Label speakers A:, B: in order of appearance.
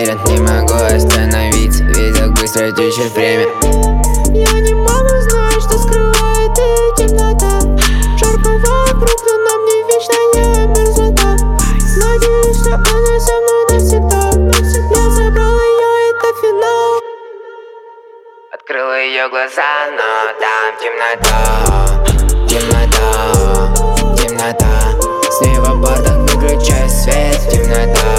A: уверен, не могу остановиться, ведь так быстро течет время.
B: Я не могу знать, что скрывает эта темнота. Жарко вокруг, но на мне вечная мерзлота. Надеюсь, что она со мной навсегда. Я забрал ее, это финал.
A: Открыла ее глаза, но там темнота, темнота, темнота. С ней в абортах выключай свет, темнота.